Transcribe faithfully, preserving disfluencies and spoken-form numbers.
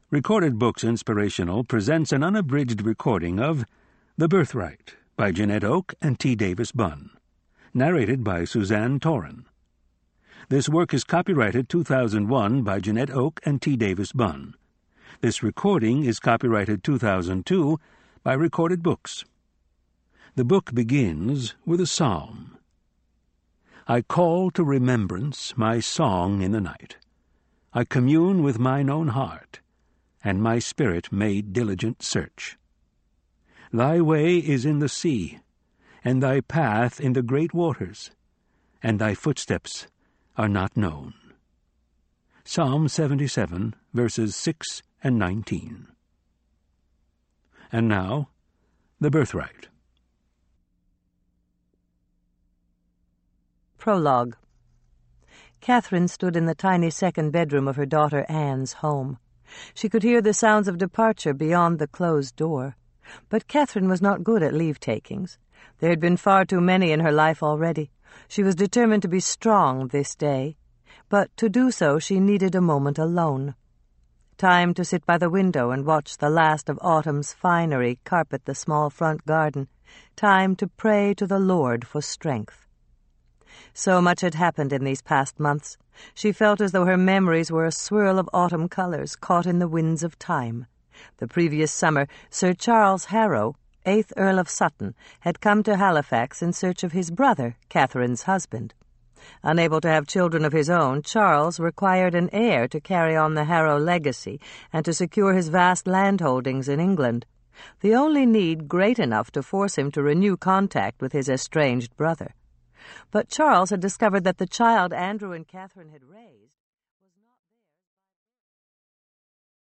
Recorded Books Inspirational presents an unabridged recording of The Birthright by Janette Oke and T. Davis Bunn, narrated by Suzanne Toren. This work is copyrighted two thousand one by Janette Oke and T. Davis Bunn. This recording is copyrighted two thousand two by Recorded Books. The book begins with a psalm. I call to remembrance my song in the night. I commune with mine own heart, and my spirit made diligent search. Thy way is in the sea, and thy path in the great waters, and thy footsteps are not known. Psalm seventy-seven, verses six and nineteen. And now, The Birthright. Prologue. Catherine stood in the tiny second bedroom of her daughter Anne's home. She could hear the sounds of departure beyond the closed door. But Catherine was not good at leave-takings. There had been far too many in her life already. She was determined to be strong this day. But to do so she needed a moment alone. Time to sit by the window and watch the last of autumn's finery carpet the small front garden. Time to pray to the Lord for strength. So much had happened in these past months. She felt as though her memories were a swirl of autumn colors caught in the winds of time. The previous summer, Sir Charles Harrow, eighth Earl of Sutton, had come to Halifax in search of his brother, Catherine's husband. Unable to have children of his own, Charles required an heir to carry on the Harrow legacy and to secure his vast landholdings in England, the only need great enough to force him to renew contact with his estranged brother. But Charles had discovered that the child Andrew and Catherine had raised